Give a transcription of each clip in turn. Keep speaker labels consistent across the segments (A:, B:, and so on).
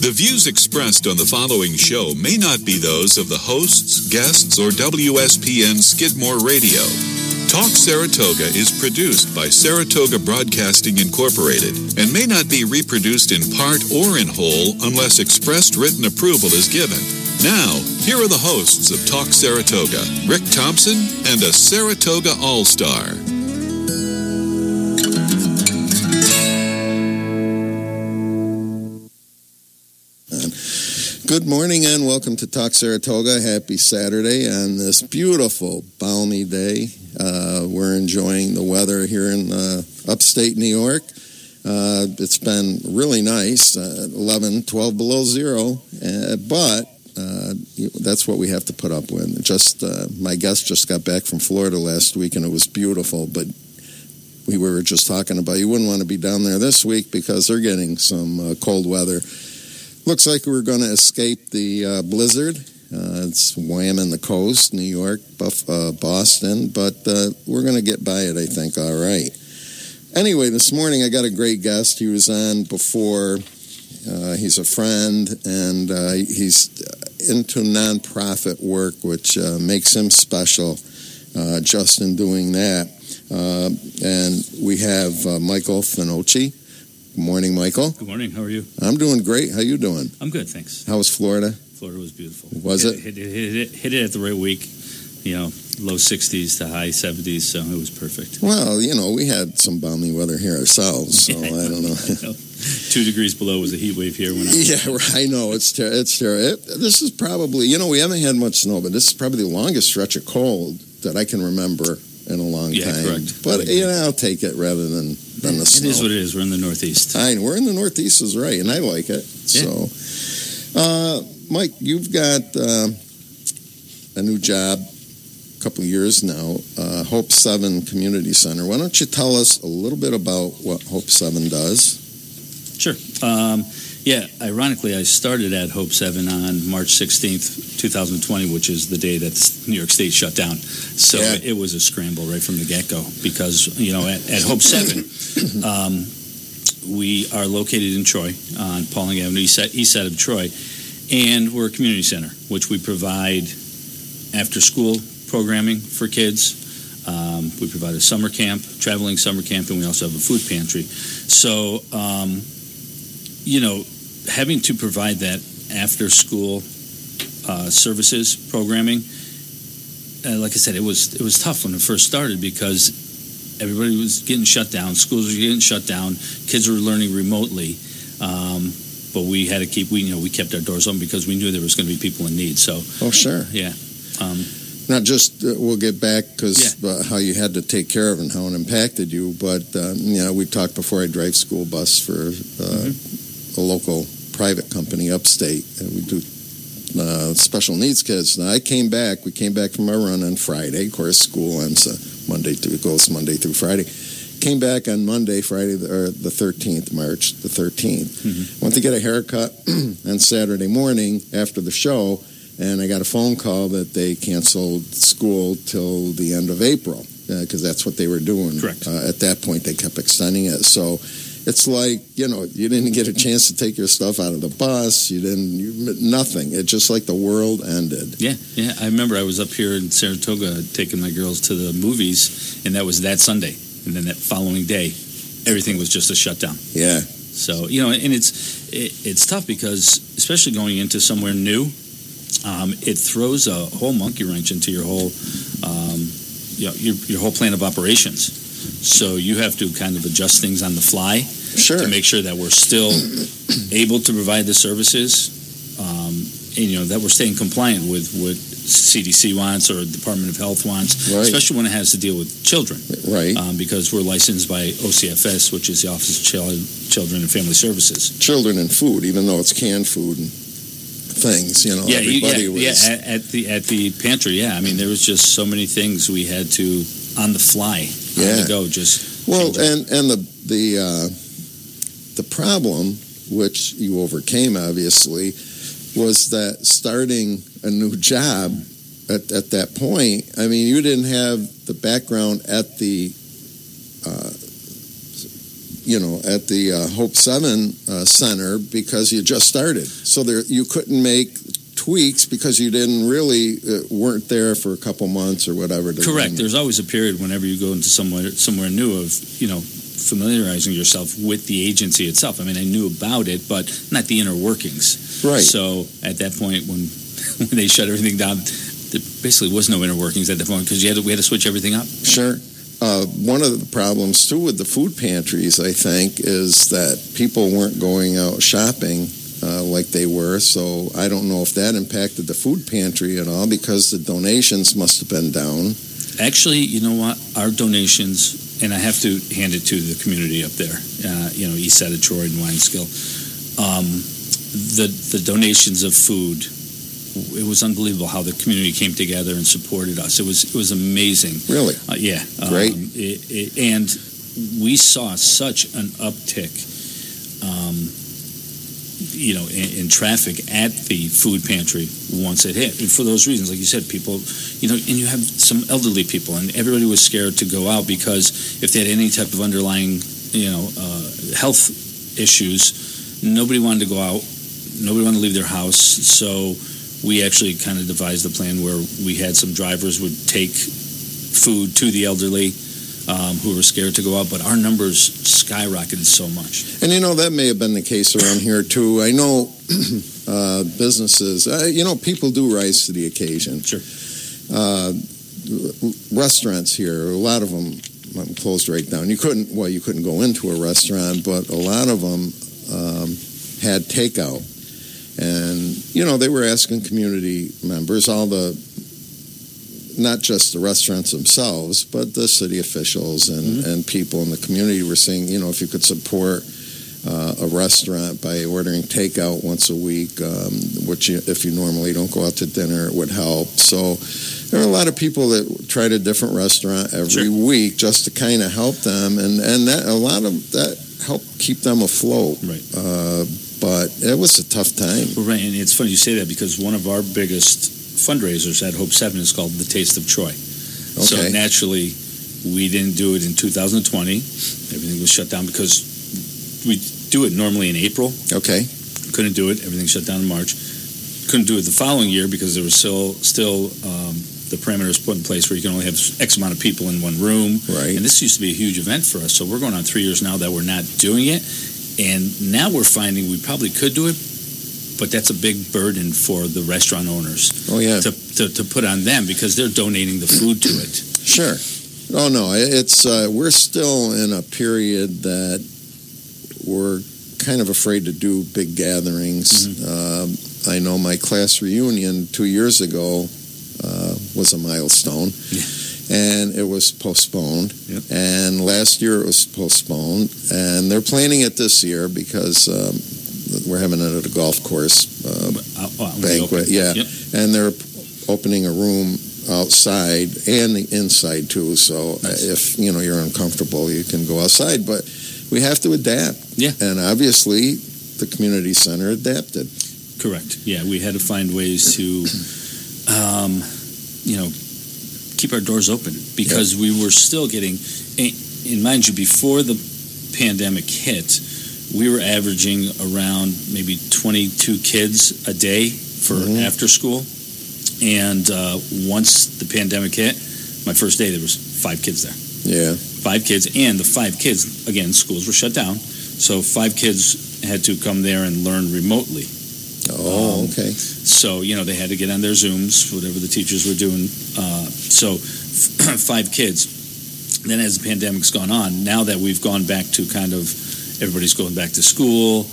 A: The views expressed on the following show may not be those of the hosts, guests, or WSPN Skidmore Radio. Talk Saratoga is produced by Saratoga Broadcasting Incorporated and may not be reproduced in part or in whole unless expressed written approval is given. Now, here are the hosts of Talk Saratoga, Rick Thompson and a Saratoga All-Star.
B: Good morning and welcome to Talk Saratoga. Happy Saturday on this beautiful, balmy day. We're enjoying the weather here in upstate New York. It's been really nice, 11, 12 below zero, but that's what we have to put up with. My guest just got back from Florida last week and it was beautiful, but we were just talking about you wouldn't want to be down there this week because they're getting some cold weather. Looks like we're going to escape the blizzard. It's whamming the coast, New York, Boston, but we're going to get by it, I think, all right. Anyway, this morning I got a great guest. He was on before. He's a friend, and he's into nonprofit work, which makes him special just in doing that. And we have Michael Finocchi. Good morning, Michael.
C: Good morning. How are you?
B: I'm doing great. How you doing?
C: I'm good, thanks.
B: How was Florida?
C: Florida was beautiful.
B: Was it?
C: Hit it at the right week. Low 60s to high 70s, so it was perfect.
B: Well, we had some balmy weather here ourselves, so I don't know.
C: 2 degrees below was a heat wave here when I was
B: I know. It's terrible. This is probably, we haven't had much snow, but this is probably the longest stretch of cold that I can remember in a long time.
C: Correct.
B: But, I'll take it rather than the snow.
C: It is what it is. We're in the Northeast.
B: We're in the Northeast is right, and I like it.
C: Yeah.
B: So, Mike, you've got a new job, a couple of years now, Hope 7 Community Center. Why don't you tell us a little bit about what Hope 7 does?
C: Sure. Ironically, I started at Hope 7 on March 16th, 2020, which is the day that New York State shut down. So It was a scramble right from the get-go because, at Hope 7, we are located in Troy on Pauling Avenue, east side of Troy, and we're a community center, which we provide after-school programming for kids. We provide a summer camp, traveling summer camp, and we also have a food pantry. So, having to provide that after-school services programming, like I said, it was tough when it first started because everybody was getting shut down, schools were getting shut down, kids were learning remotely, but we had to we kept our doors open because we knew there was going to be people in need. So,
B: sure,
C: yeah.
B: Not just we'll get back because how you had to take care of and how it impacted you, but we talked before. I drive school bus for a local private company upstate, and we do special needs kids. Now we came back from our run on Friday. Of course, school ends Monday through Friday. Came back on Monday, the 13th, March the 13th. Mm-hmm. Went to get a haircut on Saturday morning after the show, and I got a phone call that they canceled school till the end of April because that's what they were doing.
C: Correct.
B: At that point, they kept extending it. So it's like, you didn't get a chance to take your stuff out of the bus. Nothing. It's just like the world ended.
C: Yeah. I remember I was up here in Saratoga taking my girls to the movies, and that was that Sunday. And then that following day, everything was just a shutdown. Yeah. So, and it's tough because, especially going into somewhere new, it throws a whole monkey wrench into your whole, your whole plan of operations. So you have to kind of adjust things on the fly to make sure that we're still able to provide the services, and that we're staying compliant with what CDC wants or Department of Health wants, especially when it has to deal with children, because we're licensed by OCFS, which is the Office of Children and Family Services.
B: Children and food, even though it's canned food and things, everybody was
C: at the pantry. Yeah, I mean there was just so many things we had to on the fly. On the go,
B: and the problem, which you overcame obviously, was that starting a new job at that point. I mean, you didn't have the background at the at the Hope 7 Center because you just started. So you couldn't make tweaks because you didn't really weren't there for a couple months or whatever.
C: Correct. There's always a period whenever you go into somewhere new of, familiarizing yourself with the agency itself. I mean, I knew about it, but not the inner workings.
B: Right.
C: So at that point, when they shut everything down, there basically was no inner workings at that point because we had to switch everything up.
B: Sure. One of the problems, too, with the food pantries, I think, is that people weren't going out shopping like they were. So I don't know if that impacted the food pantry at all because the donations must have been down. Actually,
C: you know what? Our donations, and I have to hand it to the community up there, east side of Troy and Wineskill, the donations of food, it was unbelievable how the community came together and supported us. It was amazing.
B: Really?
C: Yeah.
B: Great.
C: And we saw such an uptick, in traffic at the food pantry once it hit. And for those reasons, like you said, people, and you have some elderly people, and everybody was scared to go out because if they had any type of underlying, health issues, nobody wanted to go out. Nobody wanted to leave their house. So we actually kind of devised a plan where we had some drivers would take food to the elderly who were scared to go out, but our numbers skyrocketed so much.
B: And that may have been the case around here too. I know businesses, people do rise to the occasion.
C: Sure.
B: Restaurants here, a lot of them closed right down. You couldn't go into a restaurant, but a lot of them had takeout. And, they were asking community members, not just the restaurants themselves, but the city officials and people in the community were saying, if you could support a restaurant by ordering takeout once a week, which if you normally don't go out to dinner, it would help. So there are a lot of people that tried a different restaurant every week just to kind of help them, and that a lot of that helped keep them afloat.
C: Right.
B: But it was a tough time.
C: Right, and it's funny you say that because one of our biggest fundraisers at Hope 7 is called The Taste of Troy. Okay. So naturally, we didn't do it in 2020. Everything was shut down because we do it normally in April.
B: Okay.
C: Couldn't do it. Everything shut down in March. Couldn't do it the following year because there was still the parameters put in place where you can only have X amount of people in one room.
B: Right.
C: And this used to be a huge event for us. So we're going on 3 years now that we're not doing it. And now we're finding we probably could do it, but that's a big burden for the restaurant owners.
B: Oh, yeah.
C: To put on them because they're donating the food to it.
B: Sure. Oh, no. It's we're still in a period that we're kind of afraid to do big gatherings. Mm-hmm. I know my class reunion 2 years ago was a milestone.
C: Yeah.
B: And it was postponed.
C: Yep.
B: And last year it was postponed. And they're planning it this year because we're having it at a golf course banquet. Yeah. Yep. And they're opening a room outside and the inside too. So if you're uncomfortable, you can go outside. But we have to adapt.
C: Yeah.
B: And obviously the community center adapted.
C: Correct. Yeah, we had to find ways to, keep our doors open because we were still getting, and mind you, before the pandemic hit, we were averaging around maybe 22 kids a day for after school. And once the pandemic hit, my first day, there was 5 kids there.
B: Yeah.
C: 5 kids. And the 5 kids, again, schools were shut down. So 5 kids had to come there and learn remotely.
B: Oh, okay.
C: So, they had to get on their Zooms, whatever the teachers were doing. So 5 kids. Then as the pandemic's gone on, now that we've gone back to kind of everybody's going back to school,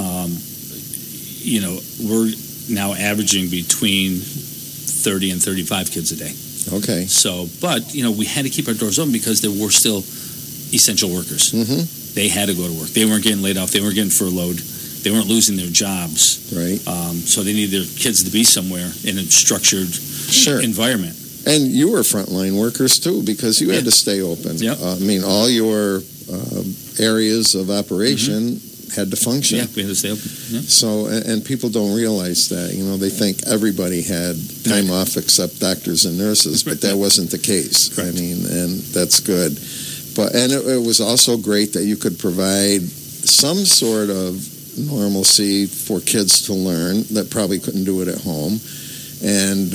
C: we're now averaging between 30 and 35 kids a day.
B: Okay.
C: So, but, we had to keep our doors open because there were still essential workers.
B: Mm-hmm.
C: They had to go to work. They weren't getting laid off. They weren't getting furloughed. They weren't losing their jobs.
B: Right.
C: So they needed their kids to be somewhere in a structured environment.
B: And you were frontline workers, too, because you had to stay open.
C: Yep.
B: All your areas of operation had to function.
C: Yeah, we had to stay open. Yeah.
B: So, and people don't realize that. They think everybody had time off except doctors and nurses, but that wasn't the case.
C: Correct.
B: And that's good. And it was also great that you could provide some sort of normalcy for kids to learn that probably couldn't do it at home. And,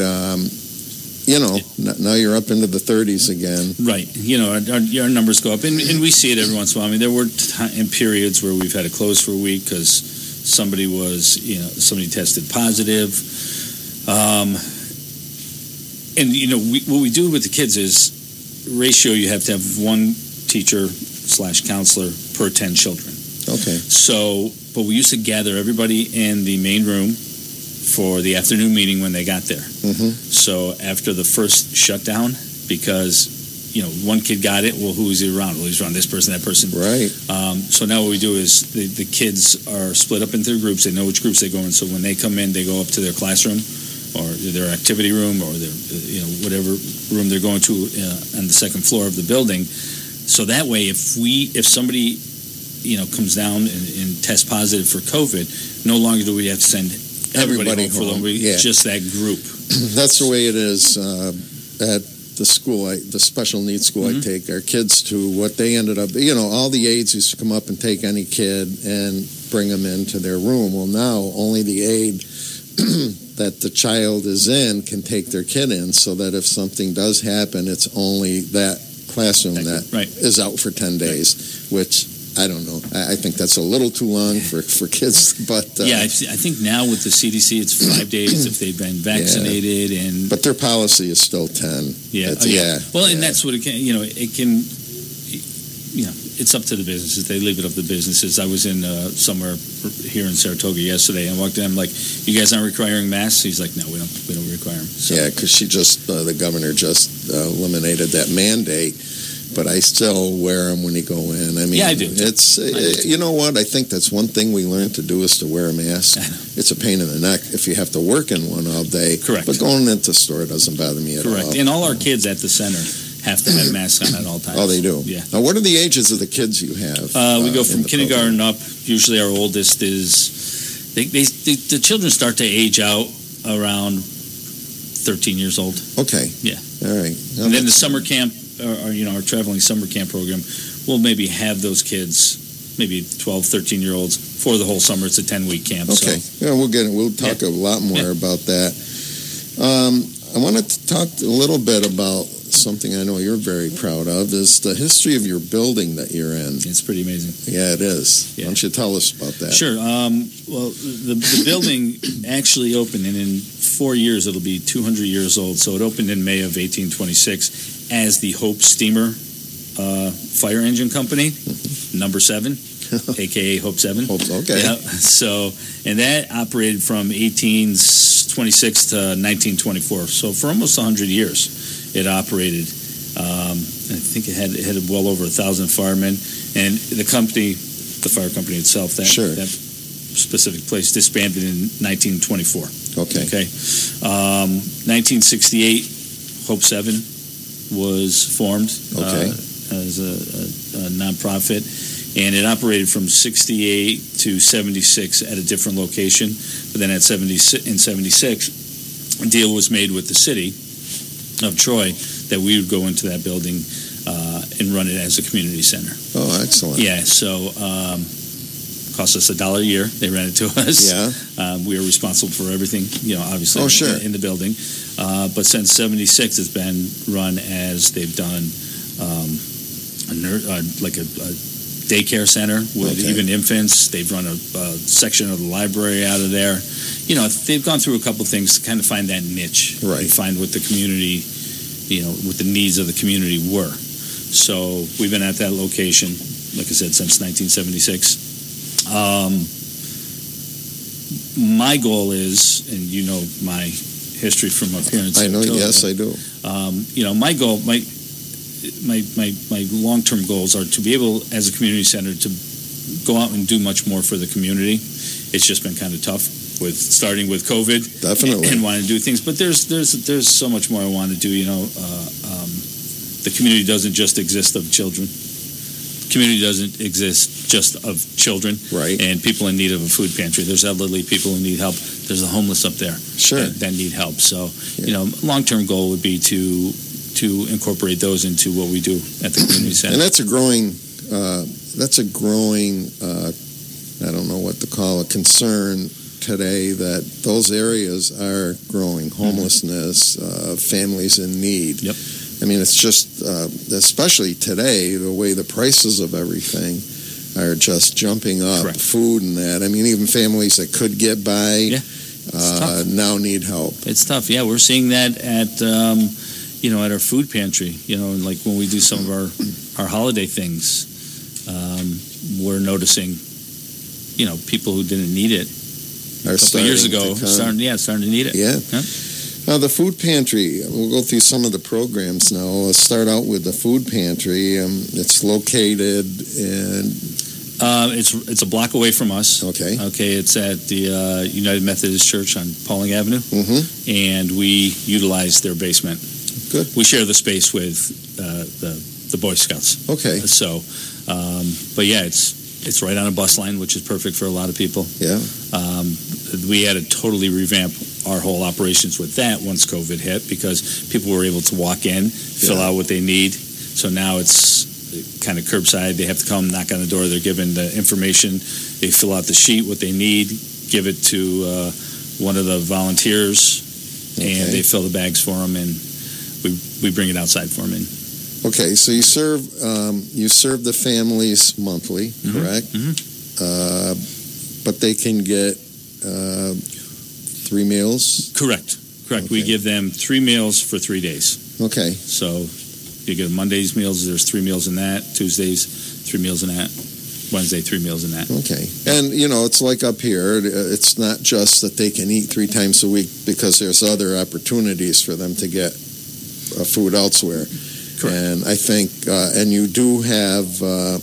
B: now you're up into the 30s again.
C: Right. Our numbers go up, and we see it every once in a while. I mean, there were periods where we've had to close for a week because somebody tested positive. What we do with the kids is ratio. You have to have one teacher/counselor per 10 children.
B: Okay.
C: So, but we used to gather everybody in the main room for the afternoon meeting when they got there.
B: Mm-hmm.
C: So after the first shutdown, because one kid got it, well, who is he around? Well, he's around this person, that person.
B: Right.
C: So now what we do is the kids are split up into groups. They know which groups they go in. So when they come in, they go up to their classroom or their activity room or their whatever room they're going to on the second floor of the building. So that way, if somebody comes down and tests positive for COVID, no longer do we have to send everybody home. Just that group.
B: That's the way it is at the school, the special needs school I take our kids to. What they ended up, all the aides used to come up and take any kid and bring them into their room. Well, now only the aide that the child is in can take their kid in, so that if something does happen, it's only that classroom that is out for 10 days, which I don't know. I think that's a little too long for kids, but
C: I think now with the CDC, it's 5 days if they've been vaccinated, but
B: their policy is still 10.
C: And that's what it can. It can. It's up to the businesses. They leave it up to the businesses. I was in somewhere here in Saratoga yesterday, and walked in. I'm like, "You guys aren't requiring masks?" He's like, "No, we don't require them." So. Yeah,
B: because the governor just eliminated that mandate. But I still wear them when you go in. I mean,
C: I do.
B: You know what? I think that's one thing we learned to do is to wear a mask. It's a pain in the neck if you have to work in one all day.
C: Correct.
B: But going into the store doesn't bother me at all.
C: Correct. And all our kids at the center have to have masks on at all times.
B: Oh, they do?
C: Yeah.
B: Now, what are the ages of the kids you have?
C: We go from kindergarten up. Usually our oldest is... The children start to age out around 13 years old.
B: Okay.
C: Yeah.
B: All right.
C: And then the summer camp... our traveling summer camp program, we'll maybe have those kids, maybe 12, 13-year-olds, for the whole summer. It's a 10-week camp.
B: Okay.
C: So.
B: Yeah, we'll talk a lot more about that. I wanted to talk a little bit about something I know you're very proud of, is the history of your building that you're in.
C: It's pretty amazing.
B: Yeah, it is. Yeah. Why don't you tell us about that?
C: Sure. Well, the building actually opened, and in 4 years it'll be 200 years old. So it opened in May of 1826 as the Hope Steamer Fire Engine Company, number 7, a.k.a. Hope 7.
B: Okay.
C: Yeah. So, and that operated from 1826 to 1924. So for almost 100 years it operated. I think it had well over 1,000 firemen, and the fire company itself, that specific place disbanded in 1924. Okay. 1968, Hope 7 was formed as a nonprofit, and it operated from 68 to 76 at a different location. But then in 76, a deal was made with the city of Troy that we would go into that building and run it as a community center.
B: Oh, excellent.
C: Yeah, so cost us $1 a year. They rent it to us.
B: Yeah.
C: We are responsible for everything, obviously in the building. But since 76, it's been run as they've done like a daycare center with even infants. They've run a section of the library out of there. They've gone through a couple things to kind of find that niche and find what the community, what the needs of the community were. So we've been at that location, like I said, since 1976. My goal is, and my history from up here in Saratoga.
B: I know, yes, I do.
C: My goal, my long-term goals are to be able, as a community center, to go out and do much more for the community. It's just been kind of tough starting with COVID.
B: Definitely.
C: And wanting to do things, but there's so much more I want to do. The community doesn't just exist of children. The community doesn't exist just of children.
B: Right.
C: And people in need of a food pantry. There's elderly people who need help. There's the homeless up there.
B: Sure.
C: That need help. So, long-term goal would be to to incorporate those into what we do at the community center.
B: And that's a growing, I don't know what to call it, concern today, that those areas are growing. Homelessness, families in need.
C: Yep.
B: I mean, it's just, especially today, the way the prices of everything are just jumping up.
C: Correct.
B: Food and that. I mean, even families that could get by now need help.
C: It's tough. Yeah, we're seeing that at at our food pantry. Like when we do some of our holiday things, we're noticing people who didn't need it a couple of years ago starting to need it.
B: Yeah. The food pantry, we'll go through some of the programs now. Let's start out with the food pantry. It's located in...
C: It's a block away from us.
B: Okay.
C: It's at the United Methodist Church on Pauling Avenue.
B: Mm-hmm.
C: And we utilize their basement.
B: Good.
C: We share the space with the Boy Scouts.
B: Okay.
C: So, but yeah, it's right on a bus line, which is perfect for a lot of people.
B: Yeah.
C: We had to totally revamp our whole operations with that once COVID hit, because people were able to walk in, fill out what they need. So now it's kind of curbside. They have to come, knock on the door. They're given the information. They fill out the sheet, what they need, give it to one of the volunteers, and they fill the bags for them, and we bring it outside for them.
B: Okay, so you serve the families monthly, correct?
C: Mm-hmm.
B: But they can get 3 meals?
C: Correct.
B: Okay.
C: We give them 3 meals for 3 days.
B: Okay.
C: So you get Monday's meals, there's 3 meals in that. Tuesdays, 3 meals in that. Wednesday, 3 meals in that.
B: Okay. And, it's like up here. It's not just that they can eat 3 times a week, because there's other opportunities for them to get food elsewhere.
C: Correct.
B: And I think, and you do have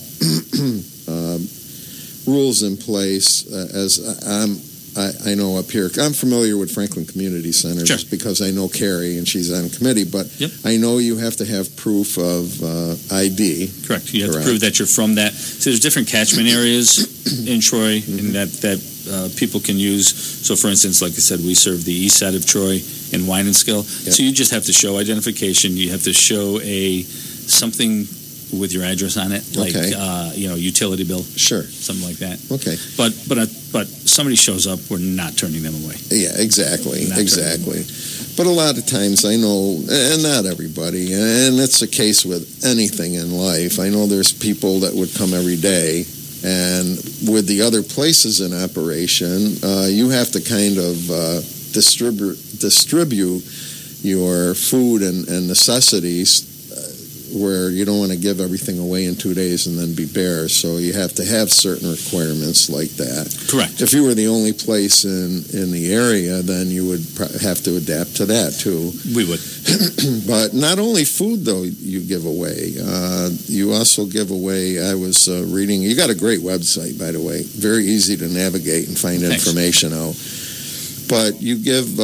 B: rules in place, as I know up here. I'm familiar with Franklin Community Center just because I know Carrie and she's on committee, but I know you have to have proof of ID.
C: Correct. You have to prove that you're from that. So there's different catchment areas in Troy and that people can use. So for instance, like I said, we serve the east side of Troy in Wynenskill. So you just have to show identification. You have to show something with your address on it, like utility bill, something like that.
B: Okay,
C: but somebody shows up, we're not turning them away.
B: Yeah, exactly. But a lot of times, I know, and not everybody, and it's the case with anything in life. I know there's people that would come every day, and with the other places in operation, you have to kind of distribute your food and necessities, where you don't want to give everything away in 2 days and then be bare. So you have to have certain requirements like that.
C: Correct.
B: If you were the only place in the area, then you would have to adapt to that too.
C: We would.
B: But not only food, though, you give away. You also give away, I was reading, you got a great website, by the way. Very easy to navigate and find information out. But you give...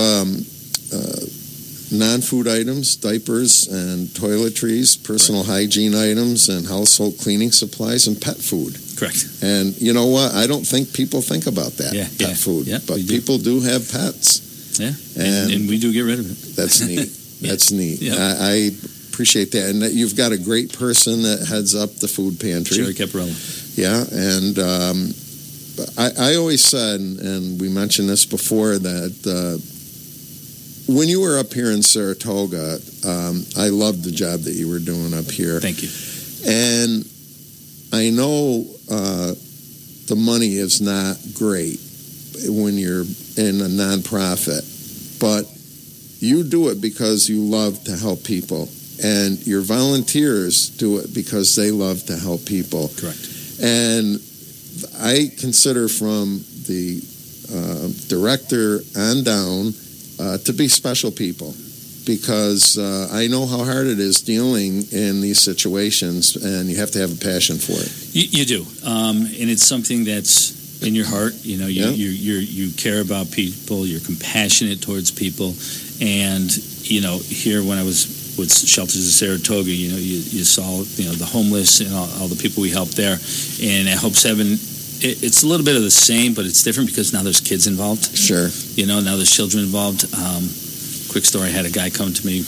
B: non-food items, diapers and toiletries, personal hygiene items, and household cleaning supplies, and pet food.
C: Correct.
B: And you know what? I don't think people think about that, pet food.
C: Yeah,
B: but people do have pets.
C: Yeah, and we do get rid of it.
B: That's neat. That's neat.
C: Yeah.
B: I appreciate that. And that you've got a great person that heads up the food pantry.
C: Sherry Caparella.
B: Yeah, and I always said, and we mentioned this before, that... when you were up here in Saratoga, I loved the job that you were doing up here.
C: Thank you.
B: And I know the money is not great when you're in a nonprofit, but you do it because you love to help people. And your volunteers do it because they love to help people.
C: Correct. And
B: I consider from the director on down to be special people, because I know how hard it is dealing in these situations, and you have to have a passion for it.
C: You do, and it's something that's in your heart. You care about people. You're compassionate towards people, and here when I was with Shelters of Saratoga, you saw the homeless and all the people we helped there, and at Hope 7. It's a little bit of the same, but it's different because now there's kids involved.
B: Sure.
C: Now there's children involved. Quick story, I had a guy come to me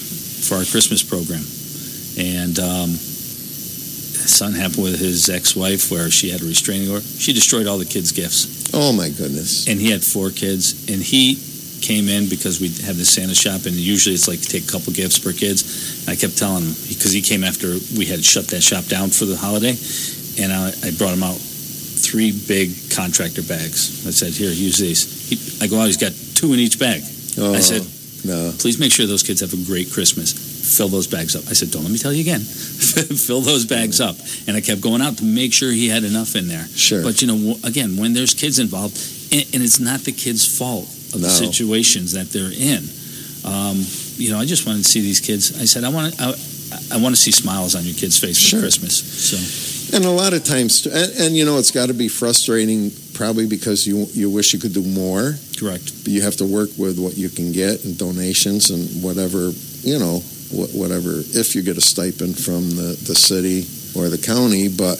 C: for our Christmas program. And something happened with his ex-wife where she had a restraining order. She destroyed all the kids' gifts.
B: Oh, my goodness.
C: And he had 4 kids. And he came in because we have this Santa shop, and usually it's like take a couple gifts per kids. And I kept telling him, because he came after we had shut that shop down for the holiday, and I brought him out 3 big contractor bags. I said, here, use these. I go out, he's got 2 in each bag.
B: Oh,
C: I said,
B: no.
C: Please make sure those kids have a great Christmas. Fill those bags up. I said, don't let me tell you again. Fill those bags up. And I kept going out to make sure he had enough in there.
B: Sure.
C: But, again, when there's kids involved, and it's not the kids' fault of the situations that they're in. I just wanted to see these kids. I said, I want to see smiles on your kids' face for Christmas. So,
B: and a lot of times, and it's got to be frustrating, probably because you wish you could do more.
C: Correct.
B: But you have to work with what you can get and donations and whatever, whatever. If you get a stipend from the city or the county, but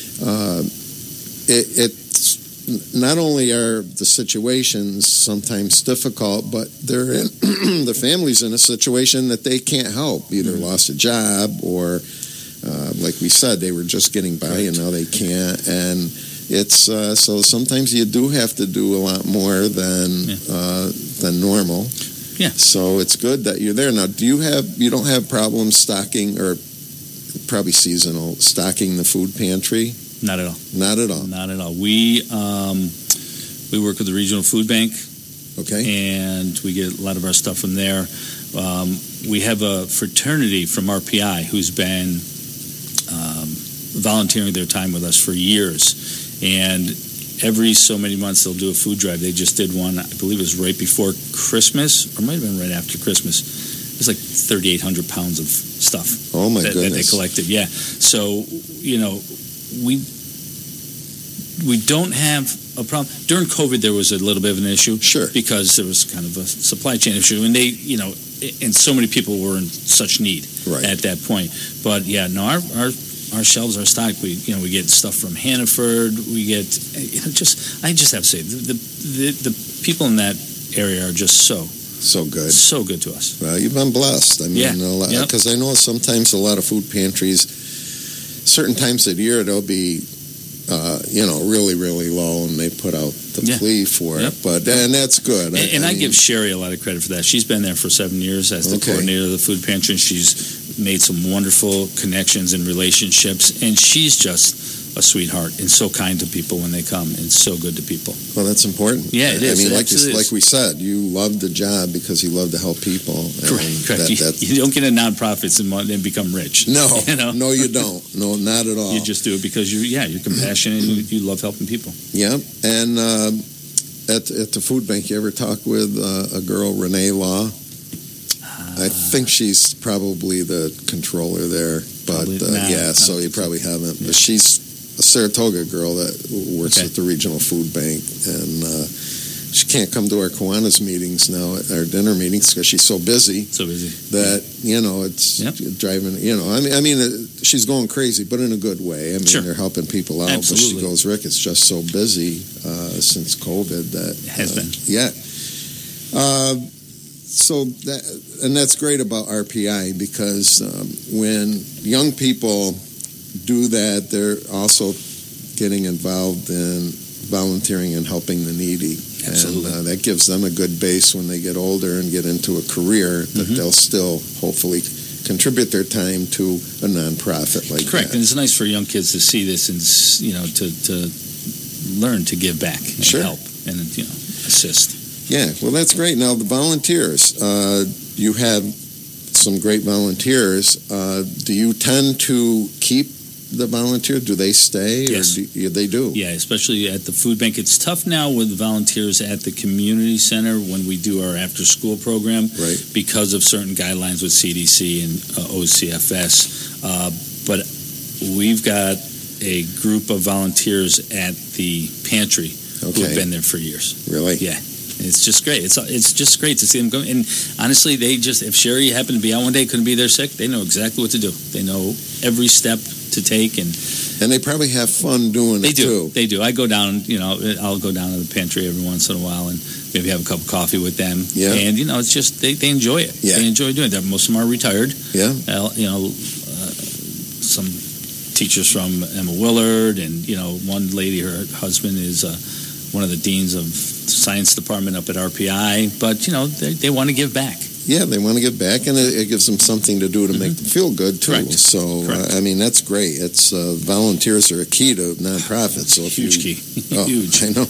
B: it's not only are the situations sometimes difficult, but they're in the family's in a situation that they can't help. Either lost a job or, like we said, they were just getting by and now they can't. And it's so sometimes you do have to do a lot more than normal.
C: Yeah.
B: So it's good that you're there. Now, you don't have problems stocking, or probably seasonal, stocking the food pantry?
C: Not at all.
B: Not at all.
C: Not at all. We work with the regional food bank.
B: Okay.
C: And we get a lot of our stuff from there. We have a fraternity from RPI who's been volunteering their time with us for years. And every so many months they'll do a food drive. They just did one, I believe it was right before Christmas, or it might have been right after Christmas. It was like 3,800 pounds of stuff.
B: Oh, my goodness.
C: That they collected, yeah. So, we don't have a problem. During COVID, there was a little bit of an issue.
B: Sure.
C: Because there was kind of a supply chain issue. And they, and so many people were in such need at that point. But, yeah, no, our shelves are stocked. We get stuff from Hannaford. We get, I just have to say, the people in that area are just so good. So good to us.
B: Well, you've been blessed. I mean, because I know sometimes a lot of food pantries, certain times of the year, they'll be, really, really low, and they put out the plea for it. But and that's good.
C: I give Sherry a lot of credit for that. She's been there for 7 years as the coordinator of the food pantry, and she's made some wonderful connections and relationships, and she's just a sweetheart and so kind to people when they come and so good to people.
B: Well, that's important.
C: Yeah, it is.
B: I mean, like we said, you love the job because you love to help people.
C: Correct. You don't get in nonprofits and become rich.
B: No, no, you don't. No, not at all.
C: You just do it because you're compassionate and you love helping people.
B: Yeah, and at the food bank, you ever talk with a girl, Renee Law? I think she's probably the controller there, but so you probably haven't. But she's a Saratoga girl that works at the regional food bank, and she can't come to our Kiwanis meetings now, our dinner meetings, because she's so busy. That it's driving. I mean, she's going crazy, but in a good way. I mean, they're helping people out.
C: Absolutely.
B: But she goes, Rick, it's just so busy since COVID that
C: it has been.
B: Yeah. So that's great about RPI, because when young people do that, they're also getting involved in volunteering and helping the needy.
C: Absolutely.
B: And that gives them a good base when they get older and get into a career that they'll still hopefully contribute their time to a nonprofit like that.
C: Correct. And it's nice for young kids to see this and to learn to give back and help and assist.
B: Yeah, well, that's great. Now, the volunteers, you have some great volunteers. Do you tend to keep the volunteers? Do they stay?
C: Yes.
B: Or they do?
C: Yeah, especially at the food bank. It's tough now with volunteers at the community center when we do our after-school program because of certain guidelines with CDC and OCFS. But we've got a group of volunteers at the pantry who have been there for years.
B: Really?
C: Yeah. It's just great. It's just great to see them go. And honestly, if Sherry happened to be out one day, couldn't be there sick, they know exactly what to do. They know every step to take, and
B: And they probably have fun doing it, too.
C: They do. I go down, I'll go down to the pantry every once in a while and maybe have a cup of coffee with them.
B: Yeah.
C: And, it's just, they enjoy it.
B: Yeah.
C: They enjoy doing it. Most of them are retired.
B: Yeah.
C: Some teachers from Emma Willard, and, one lady, her husband is one of the deans of the science department up at RPI. But, they want to give back.
B: Yeah, they want to give back, and it gives them something to do to make them feel good, too.
C: Correct.
B: So, that's great. It's volunteers are a key to nonprofits. So
C: Huge key. Huge.
B: I know.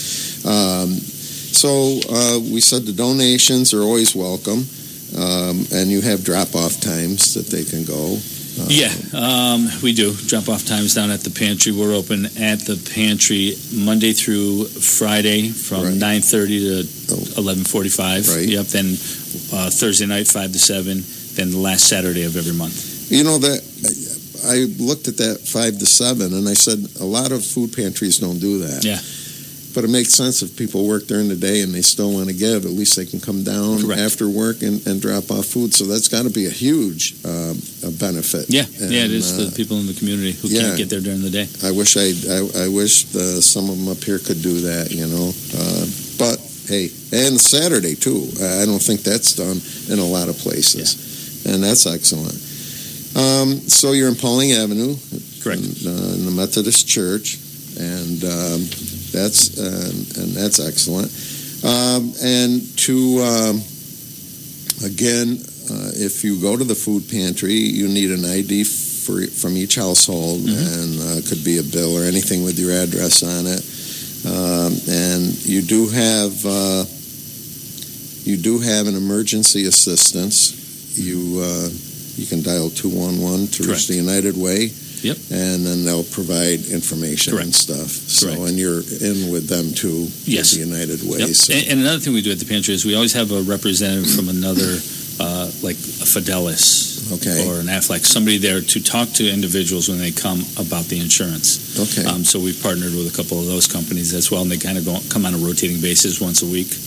B: So we said the donations are always welcome, and you have drop-off times that they can go.
C: We do. Drop-off times down at the pantry. We're open at the pantry Monday through Friday from 9:30 to 11:45.
B: Right.
C: Yep. Then Thursday night 5 to 7. Then the last Saturday of every month.
B: That I looked at that 5 to 7, and I said a lot of food pantries don't do that.
C: Yeah.
B: But it makes sense if people work during the day and they still want to give. At least they can come down after work and drop off food. So that's got to be a huge a benefit.
C: Yeah, it is for the people in the community who can't get there during the day.
B: I wish some of them up here could do that. But hey, and Saturday too. I don't think that's done in a lot of places, and that's excellent. So you're in Pauling Avenue,
C: correct,
B: in the Methodist Church, and that's excellent. And to again, if you go to the food pantry, you need an ID from each household, and could be a bill or anything with your address on it. And you do have an emergency assistance. You can dial 211 to reach the United Way.
C: Yep.
B: And then they'll provide information and stuff. So, and you're in with them too.
C: Yes.
B: The United Way.
C: Yep.
B: So.
C: And another thing we do at the pantry is we always have a representative from another, like a Fidelis or an Aflac, somebody there to talk to individuals when they come about the insurance.
B: Okay.
C: So we've partnered with a couple of those companies as well, and they kind of come on a rotating basis once a week.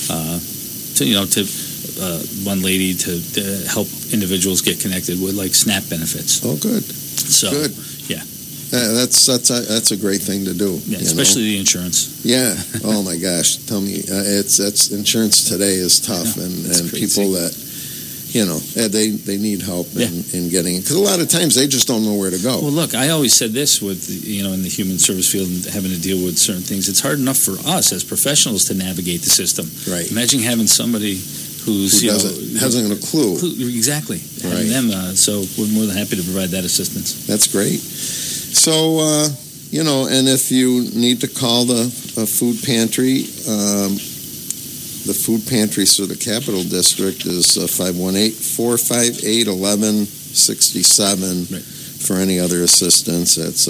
C: One lady to help individuals get connected with like SNAP benefits.
B: Oh, good.
C: So,
B: good.
C: Yeah.
B: That's a great thing to do.
C: Yeah, especially the insurance.
B: Yeah. Oh my gosh. Tell me, that's insurance today is tough, and people that they need help in getting it, because a lot of times they just don't know where to go.
C: Well, look, I always said this with in the human service field and having to deal with certain things. It's hard enough for us as professionals to navigate the system.
B: Right.
C: Imagine having somebody who
B: hasn't a clue.
C: Exactly. Having them, so we're more than happy to provide that assistance.
B: That's great. So, and if you need to call the food pantry, the food pantry, so the Capital District is 518-458-1167 for any other assistance. That's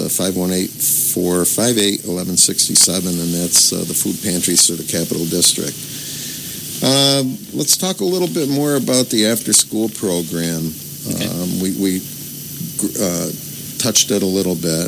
B: 518-458-1167, and that's the food pantry, so the Capital District. Let's talk a little bit more about the after-school program. Okay. We touched it a little bit.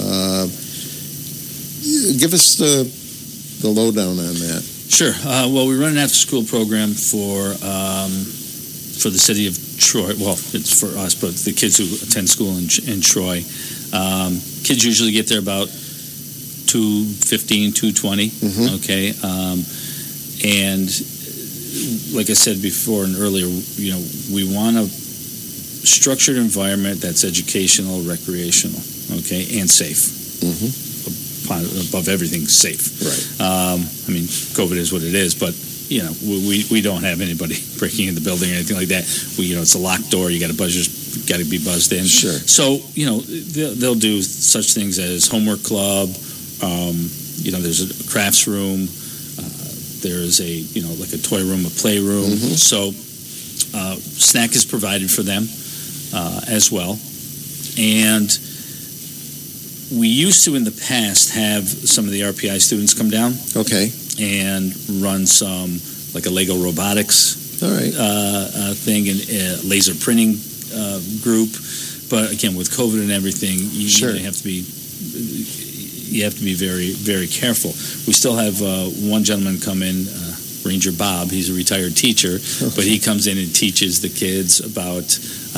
B: Give us the lowdown on that.
C: Sure. Well, we run an after-school program for the city of Troy. Well, it's for us, but the kids who attend school in Troy. Kids usually get there about 2:15, 2:20. Okay. And like I said before and earlier, we want a structured environment that's educational, recreational, okay, and safe. Above everything, safe.
B: Right.
C: COVID is what it is, but we don't have anybody breaking in the building or anything like that. It's a locked door. You got to be buzzed in.
B: Sure.
C: So they'll do such things as homework club. There's a crafts room. There's a like a toy room, a play room. So snack is provided for them as well, and we used to in the past have some of the RPI students come down, and run some like a Lego robotics thing and a laser printing group. But again, with COVID and everything, you have to be very, very careful. We still have one gentleman come in, Ranger Bob. He's a retired teacher, but he comes in and teaches the kids about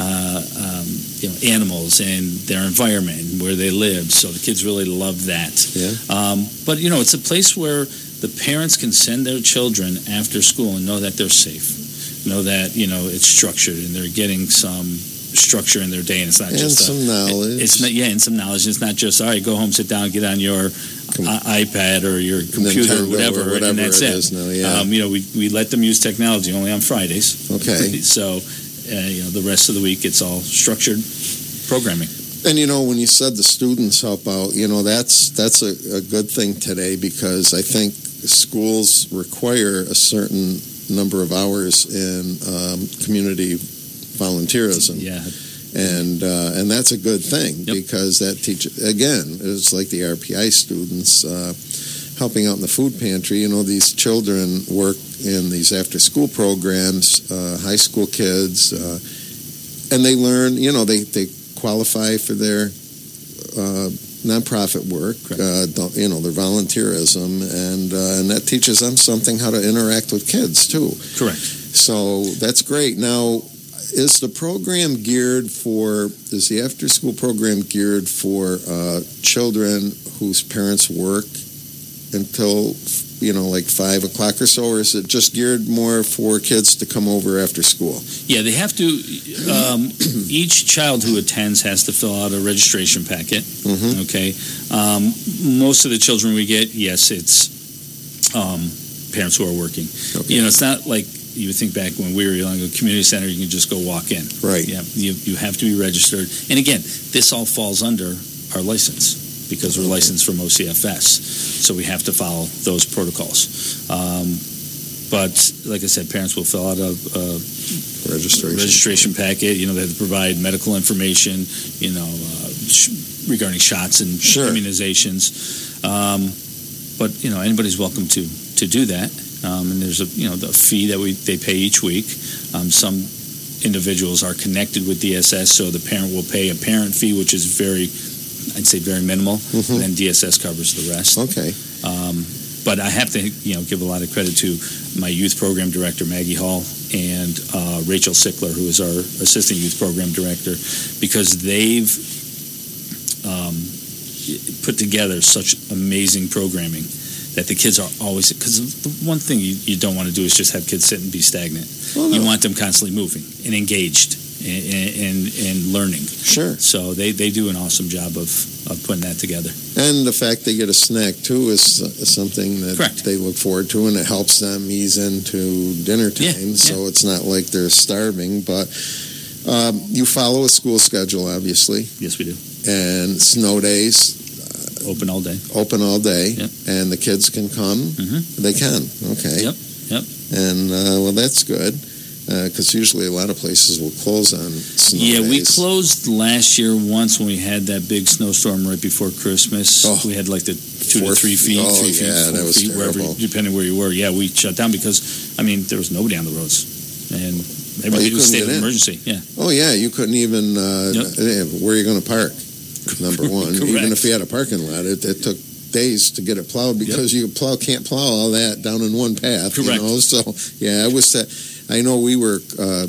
C: animals and their environment and where they live. So the kids really love that.
B: Yeah.
C: But it's a place where the parents can send their children after school and know that they're safe, know that it's structured and they're getting some structure in their day, and it's not just
B: some knowledge.
C: And some knowledge. It's not just all right. Go home, sit down, get on your iPad or your computer
B: Nintendo
C: or whatever, and that's it.
B: Is now, yeah.
C: We let them use technology only on Fridays.
B: Okay.
C: So the rest of the week it's all structured programming.
B: And when you said the students help out, that's a good thing today, because I think schools require a certain number of hours in community volunteerism.
C: Yeah.
B: And that's a good thing, because that teaches, again, it's like the RPI students helping out in the food pantry. These children work in these after-school programs, high school kids, and they learn, they qualify for their nonprofit work, their volunteerism, and that teaches them something, how to interact with kids, too.
C: Correct.
B: So that's great. Now, is the after-school program geared for children whose parents work until, like 5 o'clock or so, or is it just geared more for kids to come over after school? Yeah,
C: they have to, each child who attends has to fill out a registration packet, okay? Most of the children we get, yes, it's parents who are working. Okay. It's not like you would think back when we were young, a community center, you can just go walk in.
B: Right.
C: Yeah, you have to be registered. And again, this all falls under our license because we're licensed from OCFS. So we have to follow those protocols. But like I said, parents will fill out a registration packet. They have to provide medical information, regarding shots and immunizations. But anybody's welcome to do that. And there's the fee that they pay each week. Some individuals are connected with DSS, so the parent will pay a parent fee, which is very minimal, and then DSS covers the rest.
B: Okay.
C: But I have to give a lot of credit to my youth program director, Maggie Hall, and Rachel Sickler, who is our assistant youth program director, because they've put together such amazing programming that the kids are always, because the one thing you don't want to do is just have kids sit and be stagnant. Well, no. You want them constantly moving and engaged and learning.
B: Sure.
C: So they do an awesome job of putting that together.
B: And the fact they get a snack too is something that
C: Correct.
B: They look forward to, and it helps them ease into dinner time. So it's not like they're starving. But you follow a school schedule, obviously.
C: Yes, we do.
B: And snow days.
C: Open all day.
B: Yep. And the kids can come. Mm-hmm. They can. Okay.
C: Yep.
B: And well, that's good, because usually a lot of places will close on snow days.
C: We closed last year once when we had that big snowstorm right before Christmas. We had like the 2 to 3 feet, 3 feet, 4
B: that was
C: feet,
B: terrible.
C: Depending where you were. Yeah, we shut down because there was nobody on the roads, and everybody was state of emergency. Yeah.
B: Oh yeah, you couldn't even. Where are you going to park? Number one, even if you had a parking lot, it took days to get it plowed, because you can't plow all that down in one path.
C: Correct.
B: So it was. I know we were.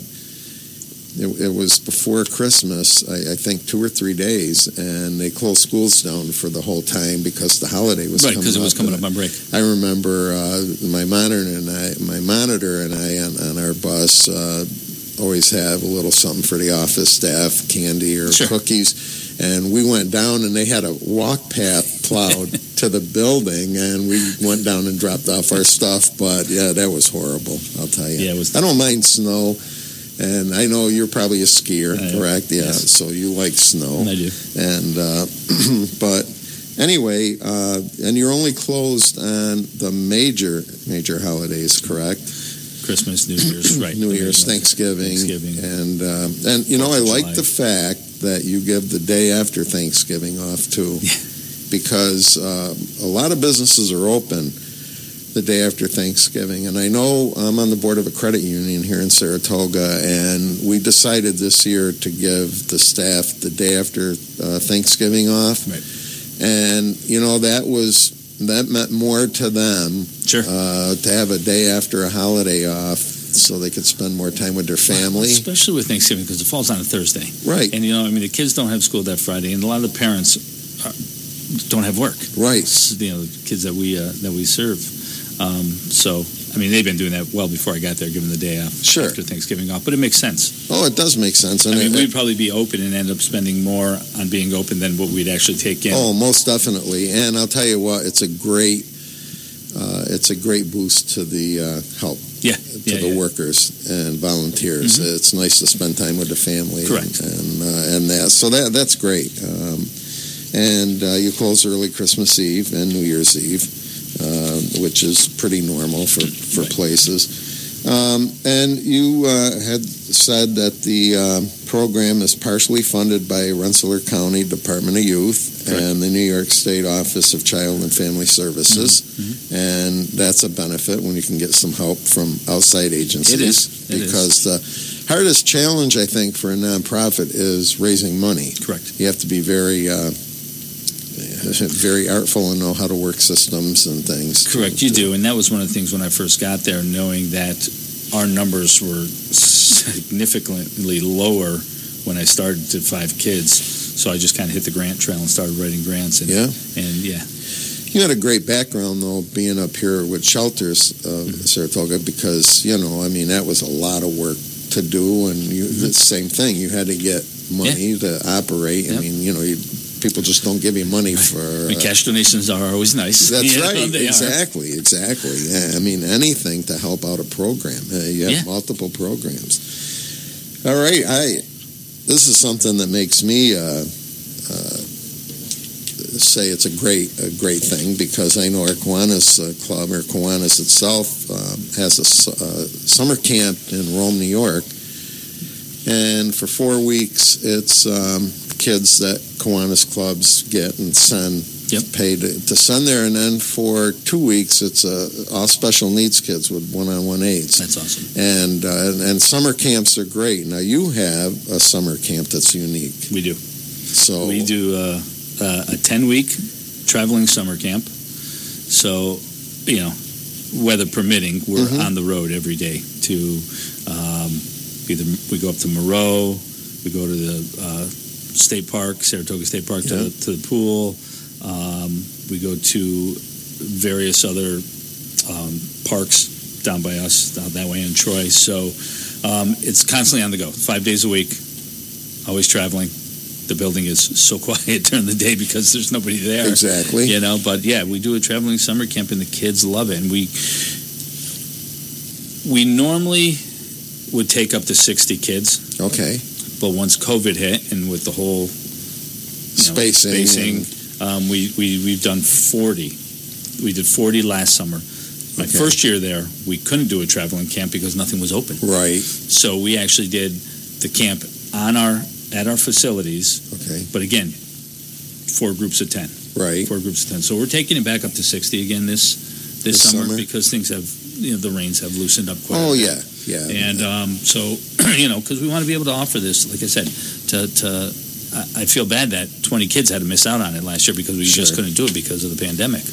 B: It was before Christmas, I think 2 or 3 days, and they closed schools down for the whole time because the holiday was coming up.
C: Right, because it was coming up on break.
B: I remember my monitor and I on our bus always have a little something for the office staff, candy or cookies. And we went down, and they had a walk path plowed to the building, and we went down and dropped off our stuff. But, that was horrible, I'll tell you.
C: Yeah,
B: I don't mind snow, and I know you're probably a skier, correct? Yeah,
C: yes.
B: So you like snow.
C: I do.
B: And but anyway, and you're only closed on the major holidays, correct?
C: Christmas, New Year's, right.
B: New Year's, Thanksgiving. And I like the fact that you give the day after Thanksgiving off too, because a lot of businesses are open the day after Thanksgiving. And I know I'm on the board of a credit union here in Saratoga, and we decided this year to give the staff the day after Thanksgiving off.
C: Right.
B: And, that was that meant more to them.
C: Sure.
B: To have a day after a holiday off so they could spend more time with their family.
C: Especially with Thanksgiving, because it falls on a Thursday.
B: Right.
C: And, the kids don't have school that Friday, and a lot of the parents don't have work.
B: Right.
C: The kids that we serve. So, they've been doing that well before I got there, giving the day off after Thanksgiving off. But it makes sense.
B: Oh, it does make sense. And
C: we'd probably be open and end up spending more on being open than what we'd actually take in.
B: Oh, most definitely. And I'll tell you what, it's a great boost to the help. To the workers and volunteers. Mm-hmm. It's nice to spend time with the family.
C: Correct.
B: And that. So that's great. And you close early Christmas Eve and New Year's Eve, which is pretty normal for places. And you had said that the program is partially funded by Rensselaer County Department of Youth and the New York State Office of Child and Family Services. Mm-hmm. And that's a benefit when you can get some help from outside agencies.
C: It is.
B: Because the hardest challenge, I think, for a nonprofit is raising money.
C: Correct.
B: You have to be very artful and know how to work systems and things.
C: Correct, you do. And that was one of the things when I first got there, knowing that our numbers were significantly lower when I started to 5 kids. So I just kind of hit the grant trail and started writing grants. And
B: you had a great background, though, being up here with Shelters Saratoga, because, that was a lot of work to do. And the same thing, you had to get money to operate. Yep. People just don't give you money for...
C: cash donations are always nice.
B: That's right. Exactly. Anything to help out a program. You have multiple programs. All right. This is something that makes me say it's a great thing, because I know our Kiwanis Club, or Kiwanis itself, has a summer camp in Rome, New York. And for 4 weeks, it's... kids that Kiwanis clubs get and send paid to send there, and then for 2 weeks it's all special needs kids with one-on-one aids.
C: That's awesome.
B: And summer camps are great. Now you have a summer camp that's unique.
C: We do.
B: So
C: we do a 10-week traveling summer camp. So weather permitting, we're on the road every day to either we go up to Moreau, we go to the State Park, Saratoga State Park, to the pool. We go to various other parks down by us, down that way in Troy. So it's constantly on the go, 5 days a week, always traveling. The building is so quiet during the day because there's nobody there.
B: Exactly.
C: But we do a traveling summer camp, and the kids love it. And we normally would take up to 60 kids. Okay. But once COVID hit, and with the whole spacing, we've done 40. We did 40 last summer. My first year there, we couldn't do a traveling camp because nothing was open.
B: Right.
C: So we actually did the camp at our facilities. Okay. But again, 4 groups of 10.
B: Right.
C: 4 groups of 10. So we're taking it back up to 60 again this summer because things have the rains have loosened up quite a bit.
B: Yeah.
C: And so, because we want to be able to offer this, like I said, I feel bad that 20 kids had to miss out on it last year because we just couldn't do it because of the pandemic.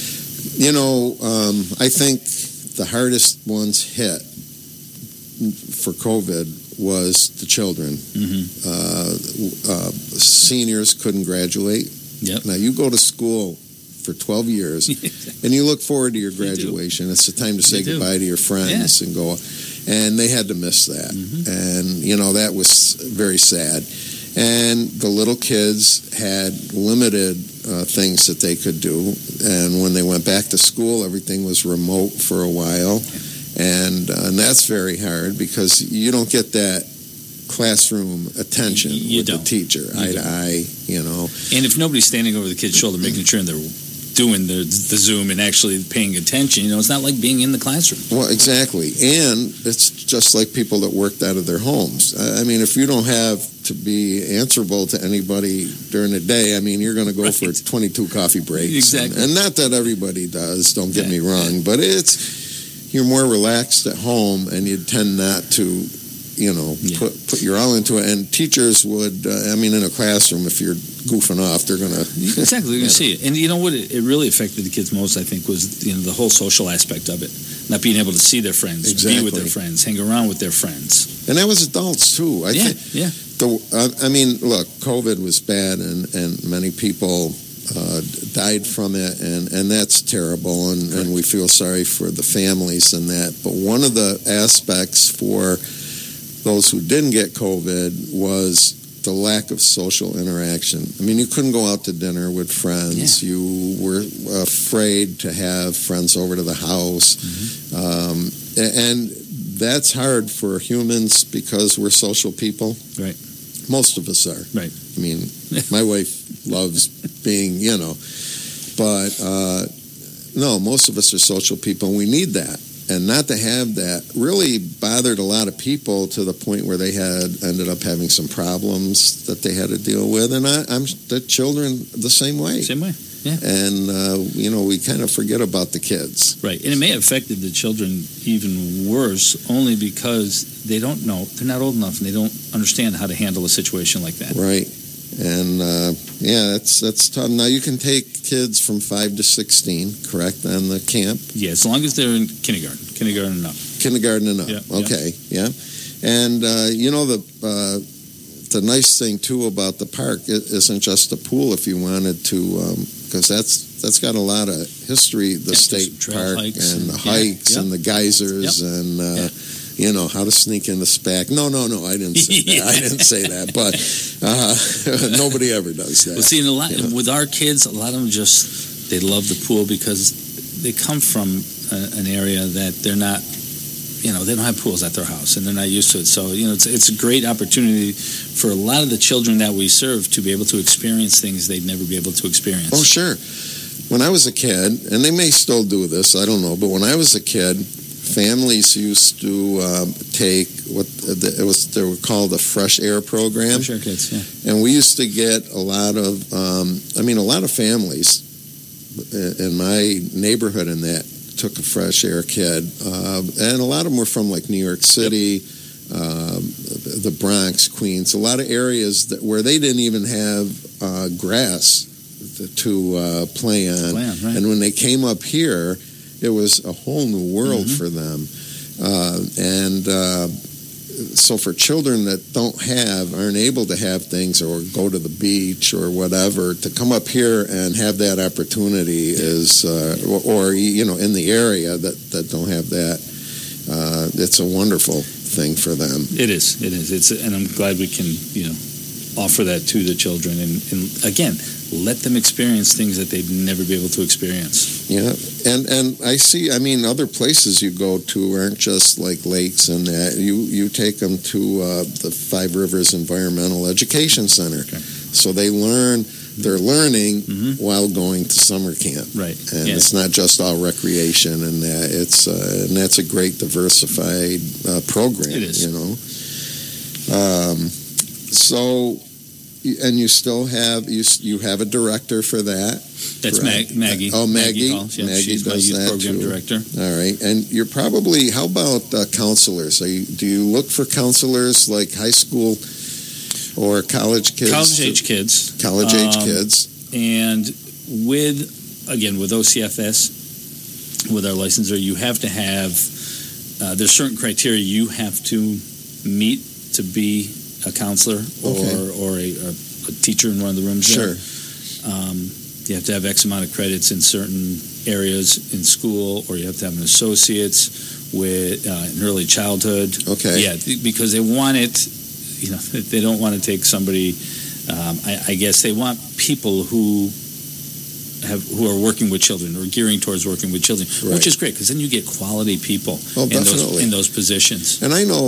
B: I think the hardest ones hit for COVID was the children. Mm-hmm. Seniors couldn't graduate. Yep. Now, you go to school for 12 years, and you look forward to your graduation. It's the time to say goodbye to your friends and go. And they had to miss that. Mm-hmm. And, that was very sad. And the little kids had limited things that they could do. And when they went back to school, everything was remote for a while. And that's very hard because you don't get that classroom attention with the teacher, eye to eye,
C: And if nobody's standing over the kid's shoulder making sure they're doing the Zoom and actually paying attention, it's not like being in the classroom.
B: Well, exactly. And it's just like people that worked out of their homes. If you don't have to be answerable to anybody during the day, you're going to go for 22 coffee breaks.
C: Exactly.
B: And not that everybody does, don't get me wrong, but you're more relaxed at home, and you tend not to put your all into it. And teachers would, in a classroom, if you're goofing off, they're going to...
C: Exactly, you're going to see it. And you know what? It really affected the kids most, I think, was the whole social aspect of it. Not being able to see their friends, be with their friends, hang around with their friends.
B: And that was adults, too.
C: I think,
B: look, COVID was bad, and many people died from it, and that's terrible, and we feel sorry for the families and that. But one of the aspects for those who didn't get COVID was the lack of social interaction. You couldn't go out to dinner with friends. Yeah. You were afraid to have friends over to the house. Mm-hmm. And that's hard for humans because we're social people.
C: Right.
B: Most of us are.
C: Right.
B: My wife loves being, but no, most of us are social people, and we need that. And not to have that really bothered a lot of people to the point where they ended up having some problems that they had to deal with. And the children the same way.
C: Same way, yeah.
B: And, we kind of forget about the kids.
C: Right. And it may have affected the children even worse only because they don't know. They're not old enough, and they don't understand how to handle a situation like that.
B: Right. And, that's tough. Now, you can take kids from 5 to 16, correct, on the camp?
C: Yeah, as long as they're in kindergarten and up.
B: Kindergarten and up,
C: yeah,
B: okay, yeah. And, the nice thing, too, about the park isn't just a pool if you wanted to, because that's got a lot of history, the state park and the hikes and the geysers and... how to sneak in the SPAC. No, I didn't say that. I didn't say that, but nobody ever does that.
C: Well, see, with our kids, a lot of them they love the pool because they come from an area that they're not, they don't have pools at their house, and they're not used to it. So, it's a great opportunity for a lot of the children that we serve to be able to experience things they'd never be able to experience.
B: Oh, sure. When I was a kid, and they may still do this, I don't know, but when I was a kid, families used to take they were called the Fresh Air program.
C: Fresh Air Kids, yeah.
B: And we used to get a lot of families in my neighborhood in that took a Fresh Air Kid, and a lot of them were from like New York City, the Bronx, Queens, a lot of areas where they didn't even have grass to play on.
C: Right.
B: And when they came up here, it was a whole new world for them. So for children that aren't able to have things or go to the beach or whatever, to come up here and have that opportunity is, in the area that don't have that, it's a wonderful thing for them.
C: It is. And I'm glad we can, offer that to the children. And again, let them experience things that they'd never be able to experience.
B: Yeah, and I see, other places you go to aren't just like lakes and that. You take them to the Five Rivers Environmental Education Center. Okay. So they're learning while going to summer camp.
C: Right.
B: And it's not just all recreation and that. And that's a great diversified program.
C: It is.
B: So... And you still have you have a director for that.
C: That's Maggie.
B: Oh, Maggie.
C: Maggie she's my youth program director.
B: All right, and you're probably. How about counselors? Do you look for counselors like high school or college kids?
C: College age kids.
B: College age kids.
C: And with OCFS, with our licensor, you have to have. There's certain criteria you have to meet to be a counselor or a teacher in one of the rooms.
B: Sure.
C: You have to have X amount of credits in certain areas in school, or you have to have an associate's with in early childhood.
B: Okay.
C: Yeah, because they want it. They don't want to take somebody. I guess they want people who are working with children or gearing towards working with children, right. Which is great because then you get quality people in those positions.
B: And I know,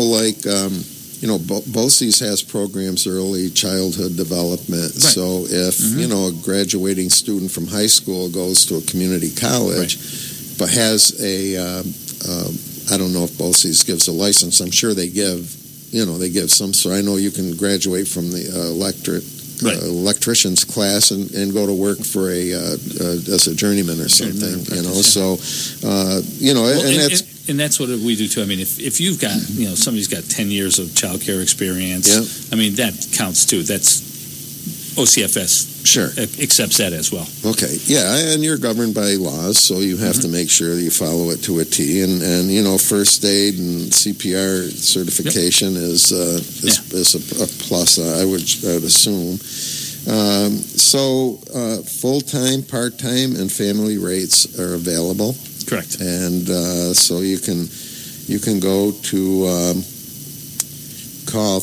B: BOCES has programs early childhood development. Right. So if, a graduating student from high school goes to a community college, but has I don't know if BOCES gives a license. I'm sure they give some. So I know you can graduate from the electrician's class and go to work for as a journeyman or something, So,
C: and that's what we do too. I mean, if you've got, somebody's got 10 years of childcare experience, I mean, that counts too. That's OCFS.
B: Sure.
C: Accepts that as well.
B: Okay. Yeah, and you're governed by laws, so you have to make sure that you follow it to a T. And first aid and CPR certification is a plus, I would assume. So full-time, part-time, and family rates are available.
C: Correct.
B: And so you can go to call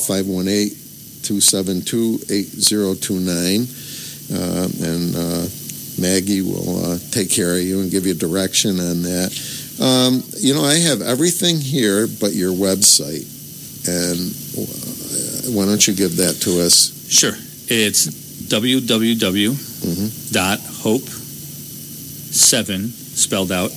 B: 518-272-8029, and Maggie will take care of you and give you direction on that. I have everything here but your website, and why don't you give that to us?
C: Sure. It's www.hope7, spelled out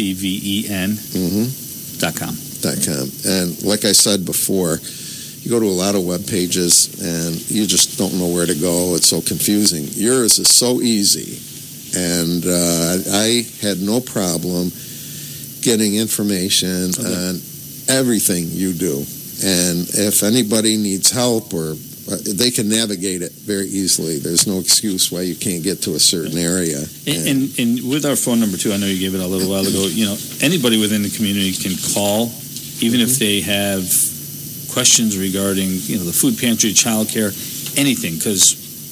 C: SEVEN.com.
B: And like I said before, you go to a lot of web pages and you just don't know where to go. It's so confusing. Yours is so easy, and I had no problem getting information on everything you do. And if anybody needs help, or they can navigate it very easily. There's no excuse why you can't get to a certain area.
C: And with our phone number too, I know you gave it a little while ago. Anybody within the community can call, even if they have questions regarding the food pantry, childcare, anything, because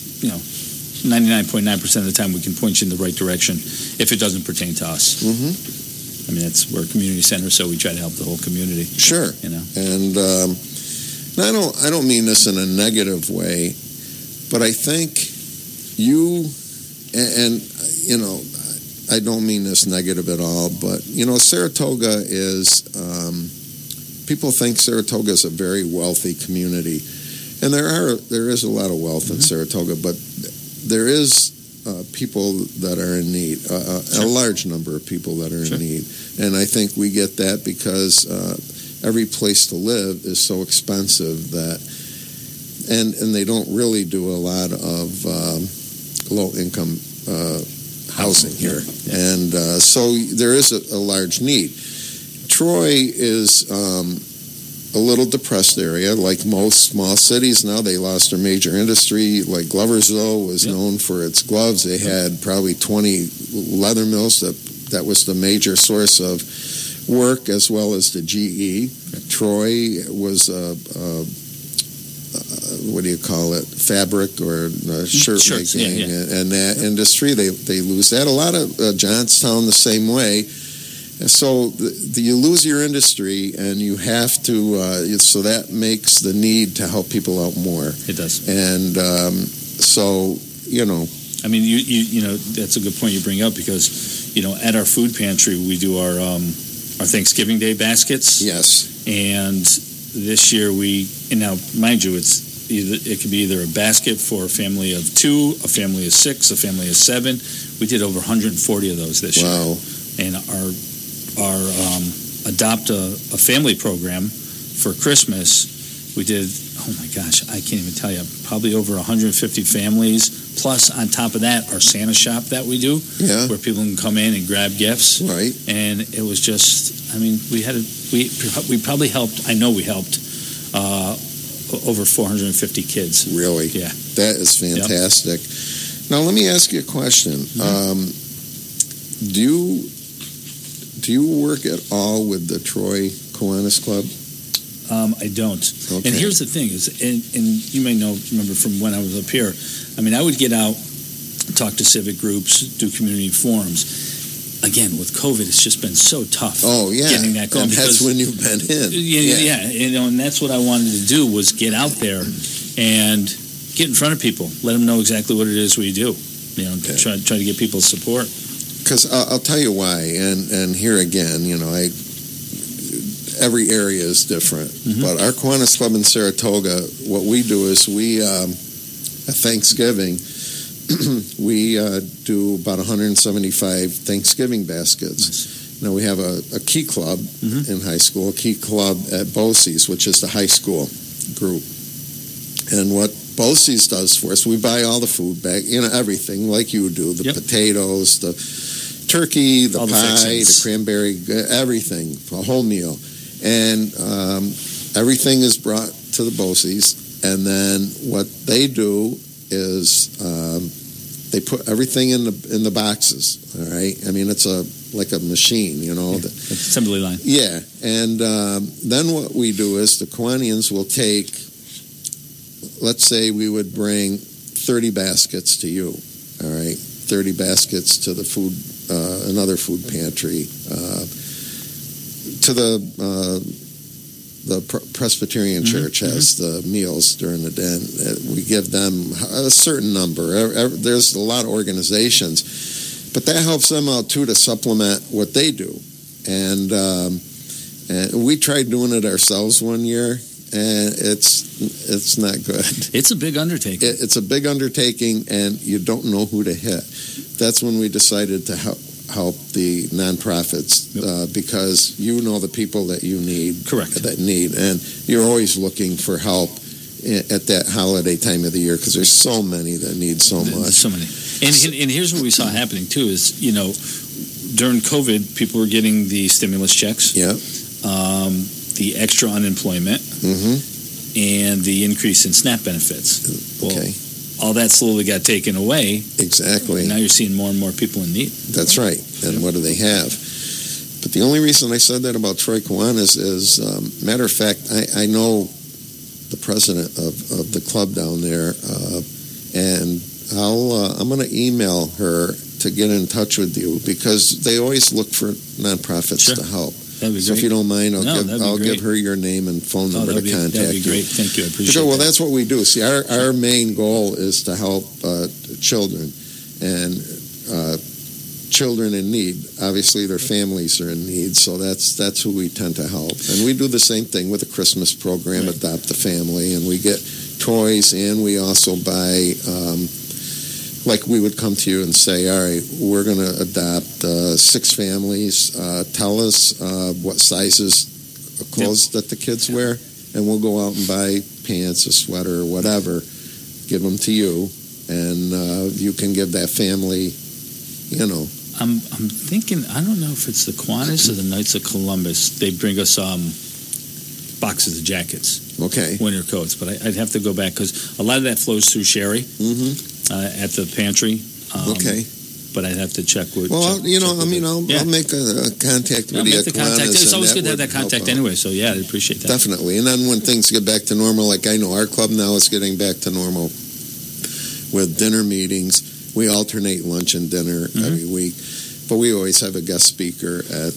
C: 99.9% of the time we can point you in the right direction if it doesn't pertain to us. I mean, we're a community center, so we try to help the whole community.
B: Sure. And I don't mean this in a negative way, but I think you and I don't mean this negative at all, but Saratoga is people think Saratoga is a very wealthy community, and there is a lot of wealth in Saratoga, but there is people that are in need, a large number of people that are in need, and I think we get that because every place to live is so expensive that, and they don't really do a lot of low-income housing here, and so there is a large need. Troy is a little depressed area, like most small cities now. They lost their major industry. Like Gloversville was known for its gloves. They had probably 20 leather mills. That was the major source of work, as well as the GE. Troy was fabric or shirt making, and that industry. They lose that. A lot of Johnstown the same way. So you lose your industry, and you have to. So that makes the need to help people out more.
C: It does.
B: And so
C: I mean, you that's a good point you bring up, because at our food pantry we do our Thanksgiving Day baskets.
B: Yes.
C: And this year now mind you, it could be either a basket for a family of 2, a family of 6, a family of 7. We did over 140 of those this year.
B: Wow.
C: And our Adopt a Family program for Christmas, we did, oh my gosh, I can't even tell you, probably over 150 families, plus on top of that, our Santa shop that we do, where people can come in and grab gifts.
B: Right.
C: And it was just, I mean, we probably helped, I know we helped over 450 kids.
B: Really?
C: Yeah.
B: That is fantastic. Yep. Now, let me ask you a question. Do you work at all with the Troy Kiwanis Club?
C: I don't.
B: Okay.
C: And here's the thing is, and you may remember from when I was up here, I mean, I would get out, talk to civic groups, do community forums. Again, with COVID, it's just been so tough.
B: Oh, yeah.
C: Getting that going.
B: And that's when you've been in.
C: Yeah. And that's what I wanted to do, was get out there and get in front of people, let them know exactly what it is we do. Try to get people's support.
B: Because I'll tell you why, and here again, every area is different. But our Kiwanis Club in Saratoga, what we do is at Thanksgiving, we do about 175 Thanksgiving baskets. Nice. Now, we have a Key Club in high school, a Key Club at BOCES, which is the high school group. And what BOCES does for us, we buy all the food back, everything like you do, the potatoes, the turkey, the
C: all
B: pie, the cranberry, everything, a whole meal. And everything is brought to the BOCES. And then what they do is they put everything in the boxes. All right. I mean, it's like a machine,
C: assembly line.
B: Yeah. And then what we do is the Kiwanians will take, let's say we would bring 30 baskets to you. All right. 30 baskets to the food, another food pantry, to the Presbyterian Church has the meals during the day. We give them a certain number. There's a lot of organizations, but that helps them out too to supplement what they do. And we tried doing it ourselves one year, and it's not good.
C: It's a big undertaking.
B: It's a big undertaking, and you don't know who to hit. That's when we decided to help the nonprofits, because you know the people that you need.
C: Correct.
B: That need, and you're always looking for help at that holiday time of the year, because there's so many that need so much.
C: So many. And here's what we saw happening too is, during COVID, people were getting the stimulus checks.
B: Yeah.
C: The extra unemployment. And the increase in SNAP benefits.
B: Okay.
C: All that slowly got taken away.
B: Exactly.
C: And now you're seeing more and more people in need.
B: That's right. And what do they have? But the only reason I said that about Troy Kiwanis is, matter of fact, I know the president of the club down there, and I'm going to email her to get in touch with you, because they always look for nonprofits to help.
C: That'd be
B: so
C: great.
B: if you don't mind, I'll give her your name and phone number to contact you.
C: That'd be great. Thank you. I appreciate it.
B: Well, that's what we do. See, our main goal is to help children, and children in need. Obviously, their families are in need, so that's who we tend to help. And we do the same thing with the Christmas program, right. Adopt a Family, and we get toys, and we also buy. Like we would come to you and say, all right, we're going to adopt 6 families. Tell us what sizes of clothes that the kids wear, and we'll go out and buy pants, a sweater, or whatever, give them to you, and you can give that family,
C: I'm thinking, I don't know if it's the Kiwanis or the Knights of Columbus. They bring us boxes of jackets.
B: Okay.
C: Winter coats, but I'd have to go back, because a lot of that flows through Sherry. At the pantry.
B: Okay.
C: But I'd have to check with.
B: Well, I'll make a contact with you.
C: It's always good to have that contact anyway. So yeah, I appreciate that.
B: Definitely. And then when things get back to normal, like I know our club now is getting back to normal with dinner meetings. We alternate lunch and dinner every week, but we always have a guest speaker at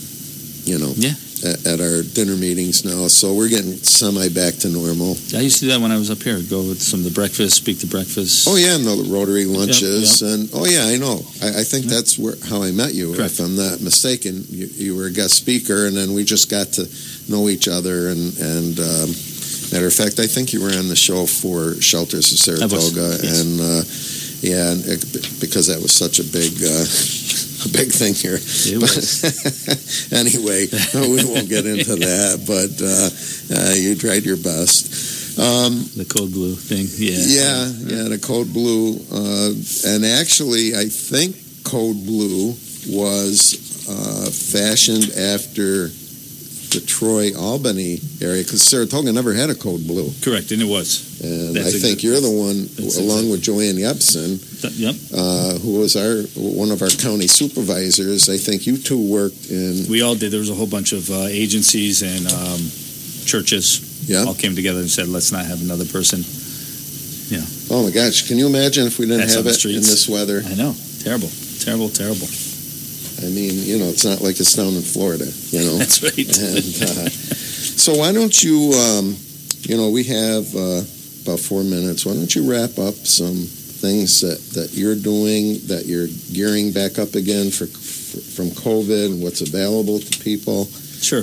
B: at our dinner meetings now, so we're getting semi-back to normal.
C: I used to do that when I was up here. Go with some of the breakfast, speak to breakfast.
B: Oh, yeah, and the Rotary lunches. Yep. And I know. I think that's how I met you,
C: correct.
B: If I'm not mistaken. You were a guest speaker, and then we just got to know each other. And matter of fact, I think you were on the show for Shelters of Saratoga.
C: Yes.
B: And because that was such a big thing here.
C: It was.
B: Anyway, we won't get into that, but you tried your best.
C: The Code Blue thing,
B: Yeah, the Code Blue. And actually, I think Code Blue was fashioned after the Troy, Albany area, because Saratoga never had a Code Blue.
C: Correct, and it was.
B: And I think you're the one, along with Joanne Yepson, who was one of our county supervisors. I think you two worked in...
C: We all did. There was a whole bunch of agencies and churches all came together and said, let's not have another person. Yeah.
B: Oh, my gosh. Can you imagine if we didn't have it in this weather?
C: I know. Terrible.
B: I mean, it's not like it's down in Florida,
C: That's right.
B: And, so why don't you, we have about 4 minutes. Why don't you wrap up some things that you're doing, that you're gearing back up again from COVID, and what's available to people?
C: Sure.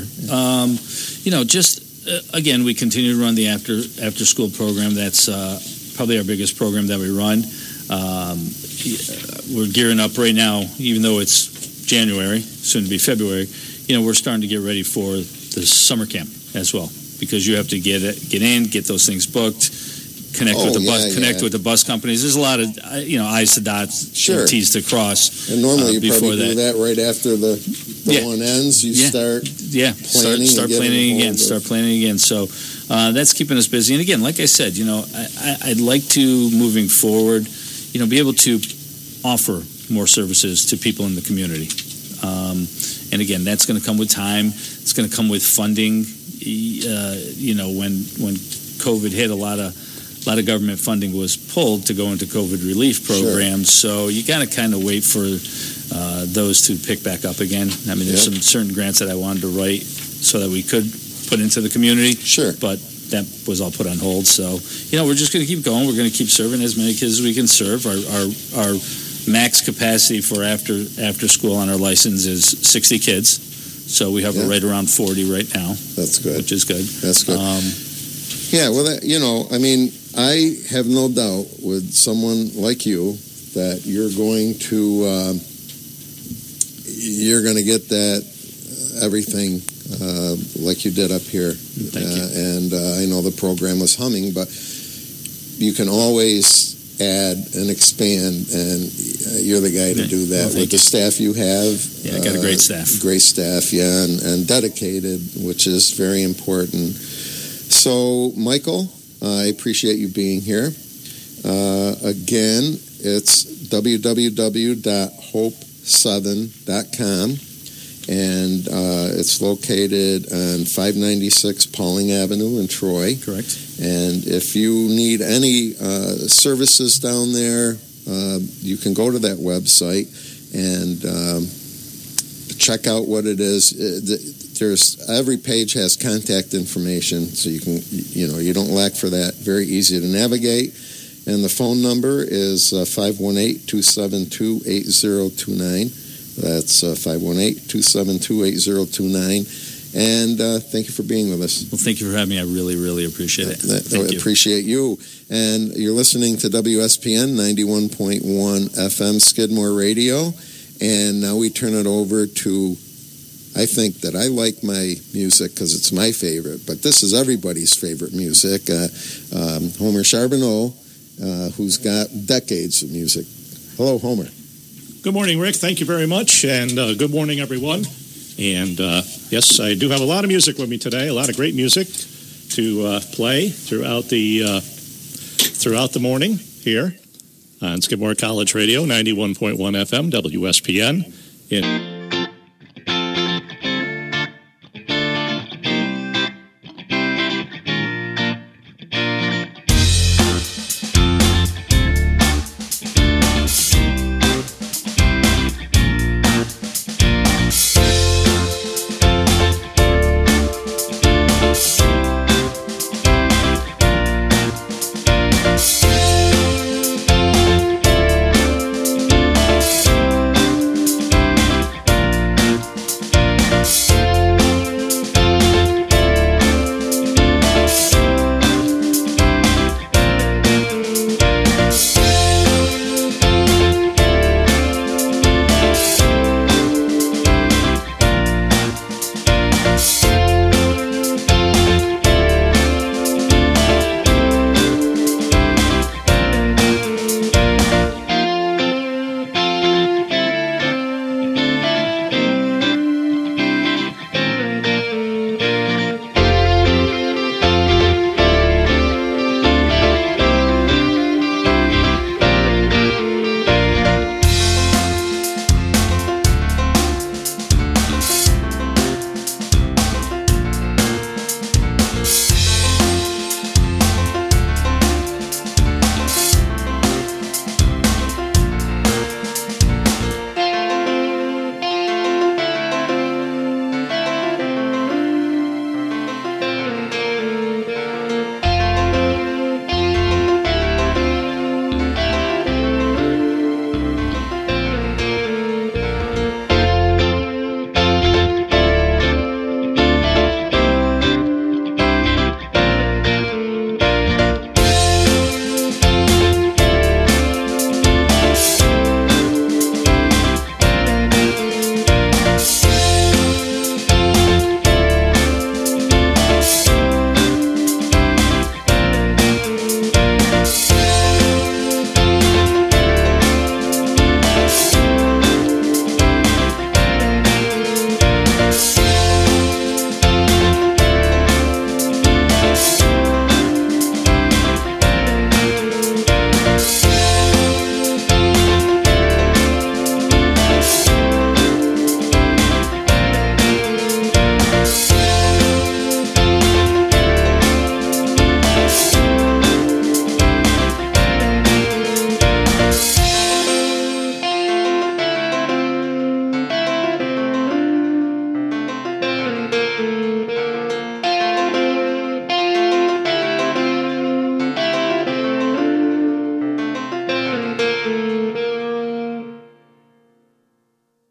C: Again, we continue to run the after school program. That's probably our biggest program that we run. We're gearing up right now, even though it's January, soon to be February. We're starting to get ready for the summer camp as well, because you have to get in, get those things booked, connect with the bus companies. There's a lot of I's to dot, T's to cross.
B: And normally you probably do that right after the one ends. You start planning.
C: Start planning again. Start planning again. So that's keeping us busy. And again, like I said, I'd like to, moving forward, be able to offer more services to people in the community. And again, that's going to come with time. It's going to come with funding. When COVID hit, a lot of government funding was pulled to go into COVID relief programs. So you got to kind of wait for those to pick back up again. I mean, there's some certain grants that I wanted to write so that we could put into the community.
B: Sure.
C: But that was all put on hold. So, we're just going to keep going. We're going to keep serving as many kids as we can serve. Our max capacity for after school on our license is 60 kids. So we have right around 40 right now.
B: That's good.
C: Which is good.
B: That's good. I have no doubt with someone like you that you're going to get that everything like you did up here.
C: Thank you.
B: And I know the program was humming, but you can always add and expand, and you're the guy to do that with the staff you have.
C: Yeah, I got a great staff.
B: Great staff, and dedicated, which is very important. So, Michael, I appreciate you being here. Again, it's www.hope7.com, and it's located on 596 Pauling Avenue in Troy.
C: Correct.
B: And if you need any services down there, you can go to that website and check out what it is. Every page has contact information, so you can, you don't lack for that. Very easy to navigate. And the phone number is 518-272-8029. That's 518-272-8029. And thank you for being with us.
C: Well, thank you for having me. I really, really appreciate it.
B: I appreciate you. And you're listening to WSPN 91.1 FM Skidmore Radio. And now we turn it over to, I think that I like my music because it's my favorite, but this is everybody's favorite music. Homer Charbonneau, who's got decades of music. Hello, Homer.
D: Good morning, Rick. Thank you very much. And good morning, everyone. And yes, I do have a lot of music with me today, a lot of great music to play throughout the morning here on Skidmore College Radio, 91.1 FM, WSPN.